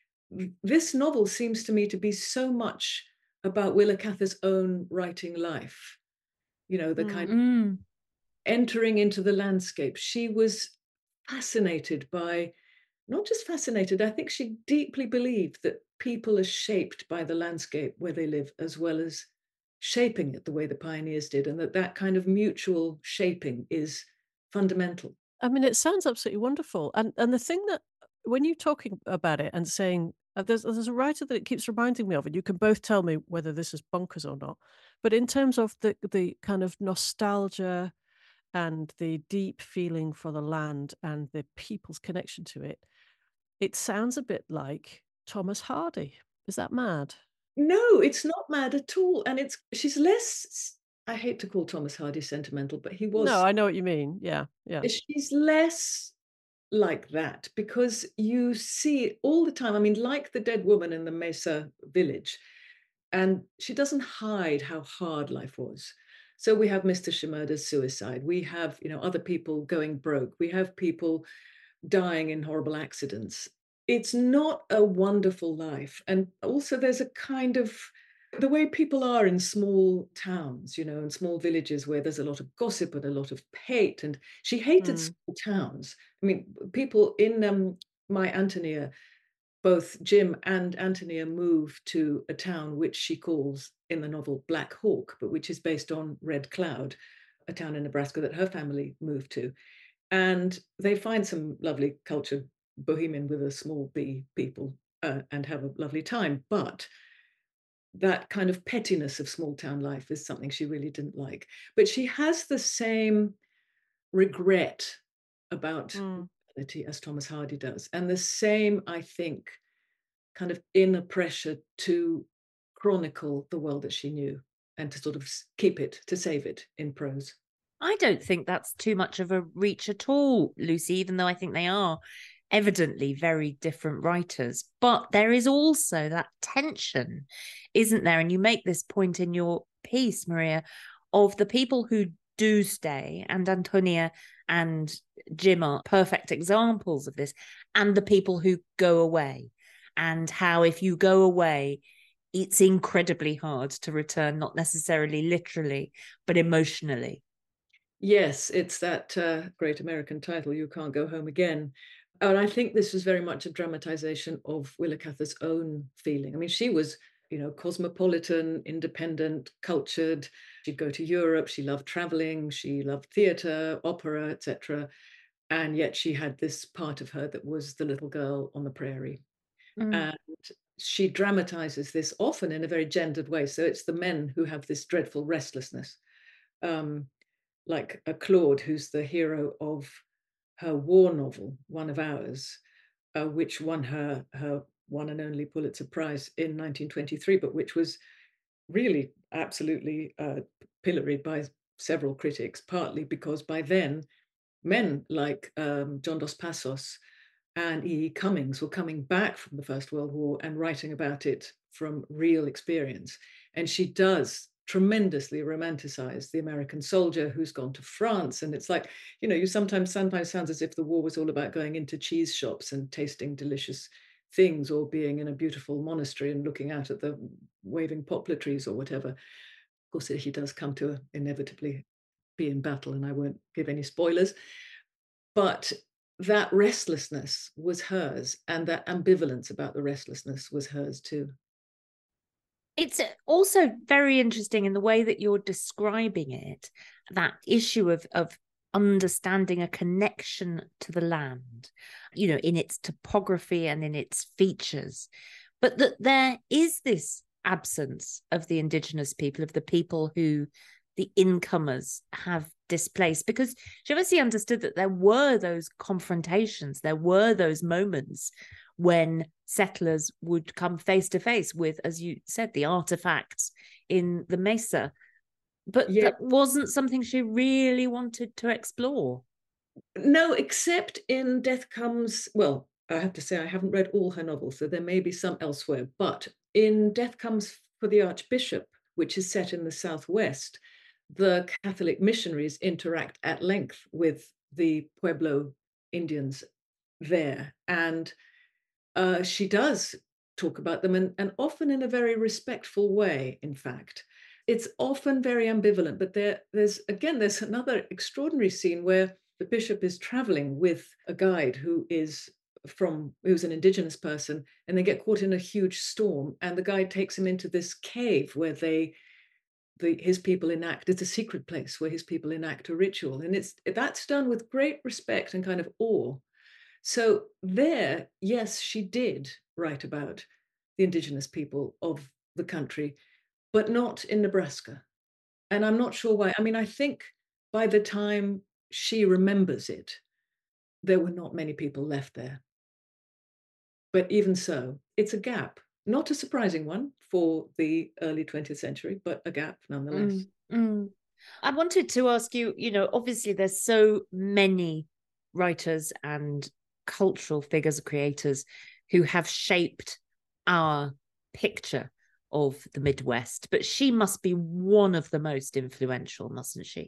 this novel seems to me to be so much about Willa Cather's own writing life. You know, the kind Mm. of entering into the landscape. She was fascinated by, not just fascinated, I think she deeply believed that people are shaped by the landscape where they live, as well as shaping it the way the pioneers did, and that that kind of mutual shaping is fundamental. I mean, it sounds absolutely wonderful. And and the thing that, when you're talking about it and saying, uh, there's, there's a writer that it keeps reminding me of, and you can both tell me whether this is bonkers or not, but in terms of the the kind of nostalgia and the deep feeling for the land and the people's connection to it, it sounds a bit like Thomas Hardy. Is that mad? No, it's not mad at all. And it's, she's less, I hate to call Thomas Hardy sentimental, but he was. No, I know what you mean. Yeah, yeah. She's less like that, because you see it all the time. I mean, like the dead woman in the Mesa village, and she doesn't hide how hard life was. So we have Mister Shimurda's suicide. We have, you know, other people going broke. We have people dying in horrible accidents. It's not a wonderful life. And also there's a kind of, the way people are in small towns, you know, in small villages where there's a lot of gossip and a lot of hate. And she hated Mm. small towns. I mean, people in um, My Antonia, both Jim and Antonia move to a town which she calls in the novel Black Hawk, but which is based on Red Cloud, a town in Nebraska that her family moved to. And they find some lovely cultured bohemian with a small b people uh, and have a lovely time. But that kind of pettiness of small town life is something she really didn't like. But she has the same regret about Mm. reality as Thomas Hardy does. And the same, I think, kind of inner pressure to chronicle the world that she knew and to sort of keep it, to save it in prose. I don't think that's too much of a reach at all, Lucy, even though I think they are evidently very different writers. But there is also that tension, isn't there? And you make this point in your piece, Maria, of the people who do stay, and Antonia and Jim are perfect examples of this, and the people who go away, and how if you go away, it's incredibly hard to return, not necessarily literally, but emotionally. Yes, it's that uh, great American title, You Can't Go Home Again. And I think this was very much a dramatization of Willa Cather's own feeling. I mean, she was, you know, cosmopolitan, independent, cultured. She'd go to Europe. She loved traveling. She loved theater, opera, et cetera. And yet she had this part of her that was the little girl on the prairie. Mm. And she dramatizes this often in a very gendered way. So it's the men who have this dreadful restlessness. Um, like a Claude, who's the hero of her war novel, One of Ours, uh, which won her her one and only Pulitzer Prize in nineteen twenty-three, but which was really absolutely uh, pilloried by several critics, partly because by then men like um, John Dos Passos and E. E. Cummings were coming back from the First World War and writing about it from real experience. And she does tremendously romanticize the American soldier who's gone to France. And it's like, you know, you sometimes sometimes sounds as if the war was all about going into cheese shops and tasting delicious things, or being in a beautiful monastery and looking out at the waving poplar trees or whatever. Of course, he does come to inevitably be in battle, and I won't give any spoilers. But that restlessness was hers, and that ambivalence about the restlessness was hers too. It's also very interesting in the way that you're describing it, that issue of, of understanding a connection to the land, you know, in its topography and in its features, but that there is this absence of the indigenous people, of the people who the incomers have displaced, because she obviously understood that there were those confrontations, there were those moments when settlers would come face to face with, as you said, the artifacts in the mesa. But yeah, that wasn't something she really wanted to explore. No, except in Death Comes, well, I have to say I haven't read all her novels, so there may be some elsewhere. But in Death Comes for the Archbishop, which is set in the Southwest, the Catholic missionaries interact at length with the Pueblo Indians there. And uh, she does talk about them, and, and often in a very respectful way, in fact. It's often very ambivalent, but there, there's, again, there's another extraordinary scene where the bishop is traveling with a guide who is from, who's an indigenous person, and they get caught in a huge storm, and the guide takes him into this cave where they, the, his people enact, it's a secret place where his people enact a ritual, and it's that's done with great respect and kind of awe. So there, yes, she did write about the indigenous people of the country, but not in Nebraska. And I'm not sure why. I mean, I think by the time she remembers it, there were not many people left there. But even so, it's a gap, not a surprising one for the early twentieth century, but a gap nonetheless. Mm, mm. I wanted to ask you, you know, obviously there's so many writers and cultural figures, creators who have shaped our picture of the Midwest, but she must be one of the most influential, mustn't she?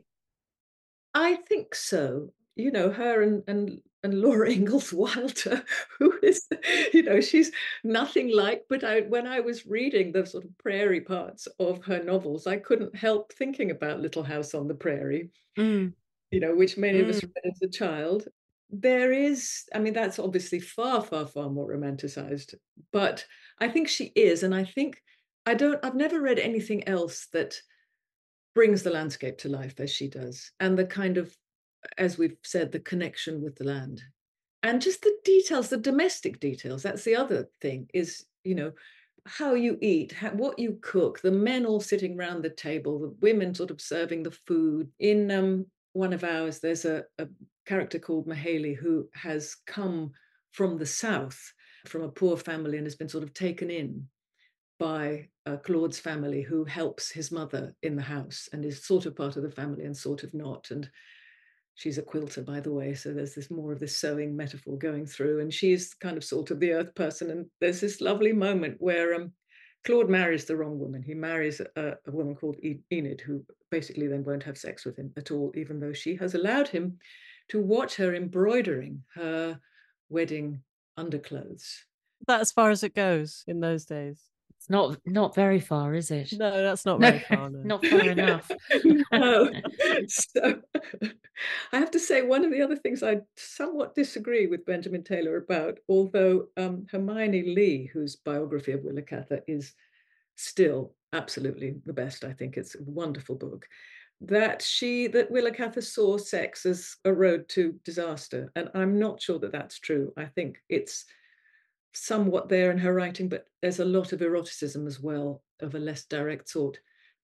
I think so. You know, her and and and Laura Ingalls Wilder, who is, you know, she's nothing like, but I, when I was reading the sort of prairie parts of her novels, I couldn't help thinking about Little House on the Prairie, mm. you know, which many mm. of us read as a child. There is, I mean, that's obviously far, far, far more romanticized, but I think she is. And I think, I don't, I've never read anything else that brings the landscape to life as she does. And the kind of, as we've said, the connection with the land. And just the details, the domestic details. That's the other thing is, you know, how you eat, how, what you cook, the men all sitting around the table, the women sort of serving the food. In um, One of Ours, there's a, a character called Mahaley who has come from the South, from a poor family, and has been sort of taken in by uh, Claude's family, who helps his mother in the house and is sort of part of the family and sort of not. And she's a quilter, by the way, so there's this more of this sewing metaphor going through, and she's kind of salt of the earth person. And there's this lovely moment where um, Claude marries the wrong woman. He marries a, a woman called Enid, who basically then won't have sex with him at all, even though she has allowed him to watch her embroidering her wedding underclothes. That's as far as it goes in those days. It's not not very far, is it? No, that's not very no, far. No. Not far enough. No. So I have to say, one of the other things I somewhat disagree with Benjamin Taylor about, although um, Hermione Lee, whose biography of Willa Cather is still absolutely the best, I think it's a wonderful book, that she, that Willa Cather saw sex as a road to disaster. And I'm not sure that that's true. I think it's somewhat there in her writing, but there's a lot of eroticism as well, of a less direct sort.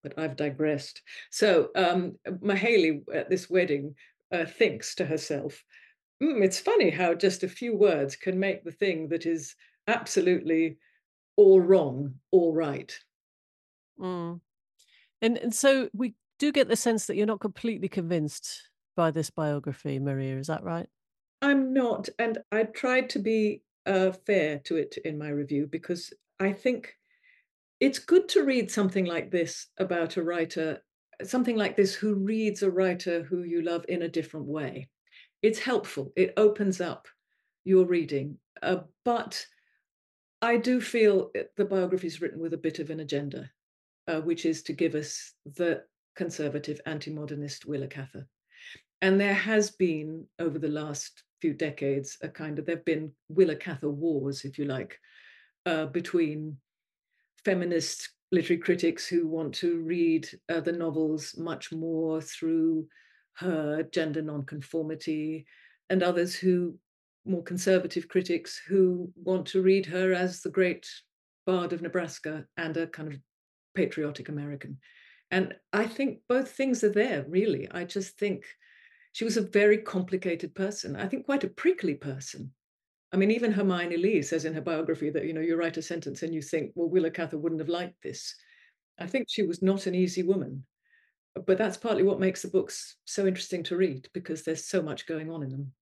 but I've digressed. So um, Mahaley at this wedding uh, thinks to herself, mm, it's funny how just a few words can make the thing that is absolutely all wrong, all right. Mm. And, and so we do get the sense that you're not completely convinced by this biography, Maria, is that right? I'm not, and I tried to be uh, fair to it in my review, because I think it's good to read something like this about a writer, something like this who reads a writer who you love in a different way. It's helpful. It opens up your reading. Uh, but I do feel the biography is written with a bit of an agenda, uh, which is to give us the conservative anti-modernist Willa Cather. And there has been, over the last few decades, a kind of, there have been Willa Cather wars, if you like, uh, between feminist literary critics who want to read uh, the novels much more through her gender nonconformity, and others who, more conservative critics, who want to read her as the great bard of Nebraska and a kind of patriotic American. And I think both things are there, really. I just think she was a very complicated person. I think quite a prickly person. I mean, even Hermione Lee says in her biography that, you know, you write a sentence and you think, well, Willa Cather wouldn't have liked this. I think she was not an easy woman. But that's partly what makes the books so interesting to read, because there's so much going on in them.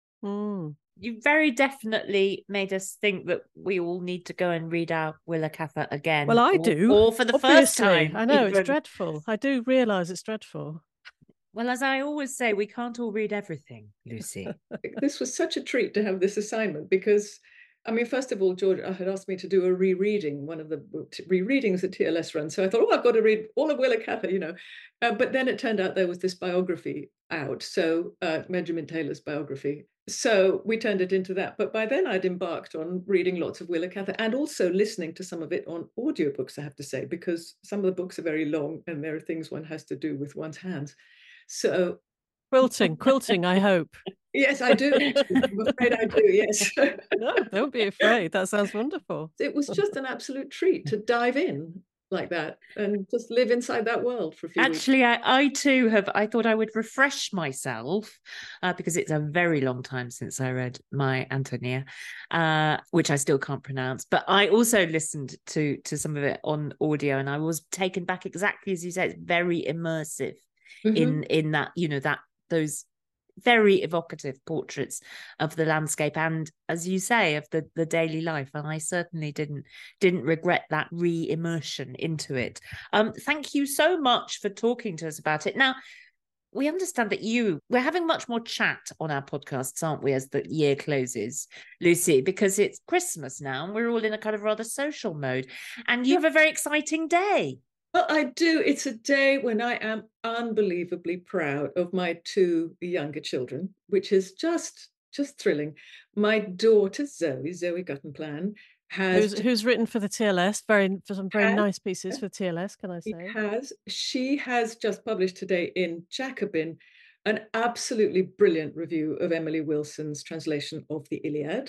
Mm. You very definitely made us think that we all need to go and read our Willa Cather again. Well, I or, do. Or for the Obviously. first time. I know, even. it's dreadful. I do realise it's dreadful. Well, as I always say, we can't all read everything, Lucy. This was such a treat to have this assignment, because, I mean, first of all, George had asked me to do a rereading, one of the rereadings that T L S runs. So I thought, oh, I've got to read all of Willa Cather, you know. Uh, but then it turned out there was this biography out, so uh, Benjamin Taylor's biography. So we turned it into that. But by then I'd embarked on reading lots of Willa Cather, and also listening to some of it on audiobooks, I have to say, because some of the books are very long and there are things one has to do with one's hands. So quilting, quilting, I hope. Yes, I do. I'm afraid I do, yes. No, don't be afraid. That sounds wonderful. It was just an absolute treat to dive in like that and just live inside that world for a few Actually, weeks. I, I too have, I thought I would refresh myself uh, because it's a very long time since I read my Antonia, uh, which I still can't pronounce. But I also listened to, to some of it on audio, and I was taken back exactly as you said. It's very immersive. Mm-hmm. in in that, you know, that those very evocative portraits of the landscape and, as you say, of the the daily life. And I certainly didn't didn't regret that re-immersion into it. Um thank you so much for talking to us about it. Now, we understand that you we're having much more chat on our podcasts, aren't we, as the year closes, Lucy, because it's Christmas now and we're all in a kind of rather social mode, and you have a very exciting day. Well, I do. It's a day when I am unbelievably proud of my two younger children, which is just just thrilling. My daughter, Zoe, Zoe Guttenplan, has... Who's, who's written for the T L S, very for some very has, nice pieces for T L S, can I say? Has. She has just published today in Jacobin an absolutely brilliant review of Emily Wilson's translation of the Iliad.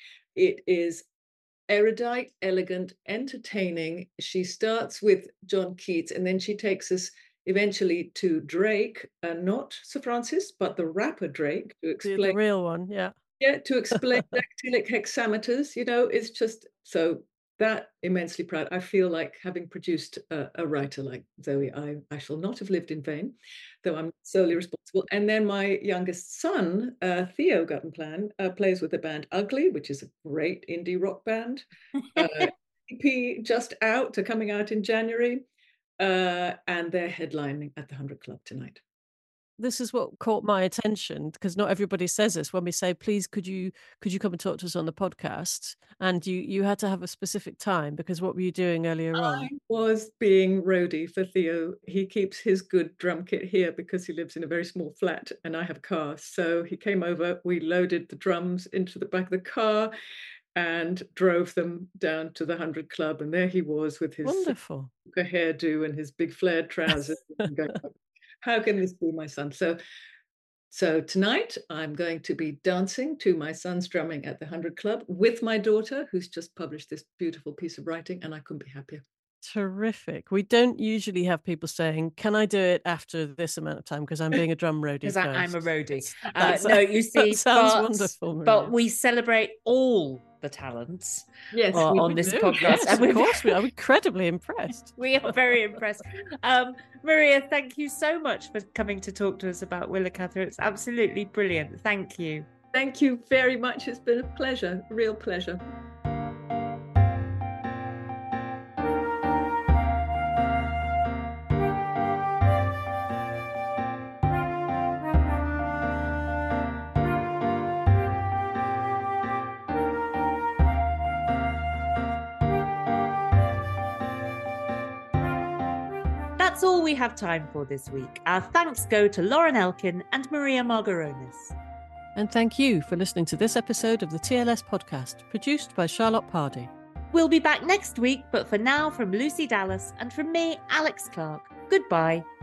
It is erudite, elegant, entertaining. She starts with John Keats, and then she takes us eventually to Drake, uh, not Sir Francis, but the rapper Drake, to explain the, the real one, yeah, yeah, to explain dactylic hexameters. You know, it's just so that immensely proud. I feel like, having produced a, a writer like Zoe, I I shall not have lived in vain, though I'm solely responsible. And then my youngest son, uh, Theo Guttenplan, uh, plays with the band Ugly, which is a great indie rock band. Uh, E P just out, to coming out in January, uh, and they're headlining at the Hundred Club tonight. This is what caught my attention, because not everybody says this when we say, please, could you could you come and talk to us on the podcast? And you you had to have a specific time, because what were you doing earlier on? I was being roadie for Theo. He keeps his good drum kit here because he lives in a very small flat and I have a car. So he came over, we loaded the drums into the back of the car and drove them down to the Hundred Club. And there he was with his wonderful hairdo and his big flared trousers. Going, how can this be my son? So, so tonight I'm going to be dancing to my son's drumming at the Hundred Club with my daughter, who's just published this beautiful piece of writing, and I couldn't be happier. terrific. We don't usually have people saying, can I do it after this amount of time because I'm being a drum roadie Because first. I'm a roadie. Uh, That's- no, you see, that sounds but, wonderful, Maria. but we celebrate all the talents Yes, uh, we on do. this Do, podcast. yes, And of we've- course. We, I'm incredibly impressed. We are very impressed. Um, Maria, thank you so much for coming to talk to us about Willa Cather. It's absolutely brilliant. Thank you. Thank you very much. It's been a pleasure, a real pleasure. That's all we have time for this week. Our thanks go to Lauren Elkin and Maria Margaronis. And thank you for listening to this episode of the T L S podcast, produced by Charlotte Pardy. We'll be back next week, but for now, from Lucy Dallas and from me, Alex Clark, goodbye.